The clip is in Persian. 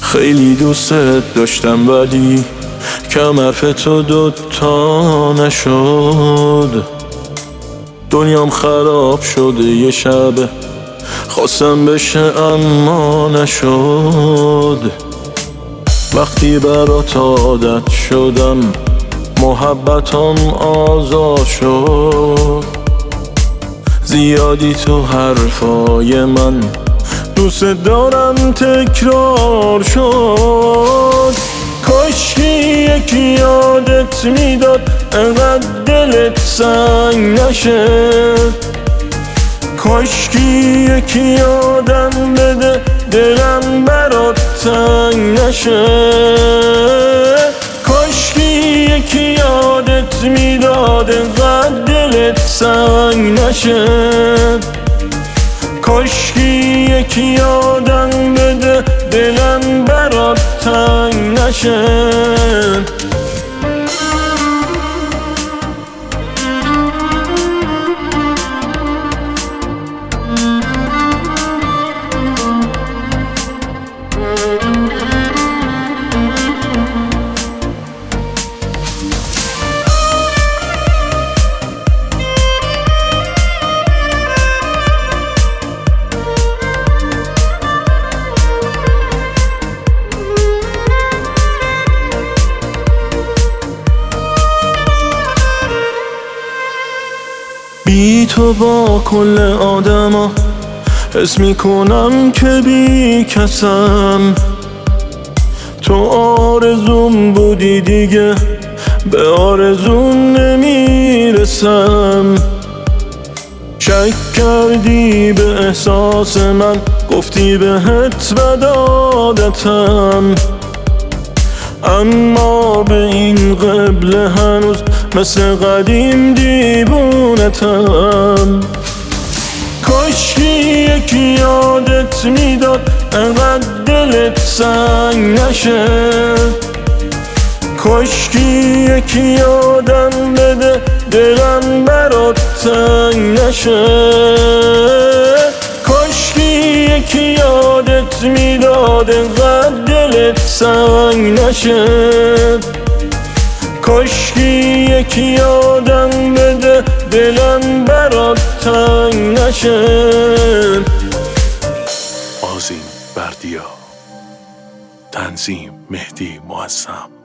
خیلی دوست داشتم ولی کم حرف تو دوتا نشد. دنیام خراب شده یه شبه خواستم بشه اما نشد. وقتی برات عادت شدم محبتم آزاد شد. زیادی تو حرفای من دوست دارم تکرار شد. کاشکی یکی یادت میداد انقدر دلت سنگ نشه. کاشکی یکی یادم بده دلم برات تنگ نشه. کاشکی یکی یادت میداد انقدر دلت سنگ نشه. کاشکی یکی یادم بده دلم برات تنگ نشه. بی تو با کل آدما حس میکنم که بی کسم. تو آرزوم بودی دیگه به آرزوم نمیرسم. شک کردی به احساس من گفتی بهت بد عادتم. اما به این قبله هنوز مثل قدیم دیوونتم. کاشکی یکی یادت میداد انقدر دلت سنگ نشه. کاشکی یکی یادم بده دلم برات تنگ نشه. کاشکی یکی یادت میداد انقدر دلت سنگ نشه. کاشکی یکی یادم بده دلم برات تنگ نشه. آذین بردیا، تنظیم مهدی معظم.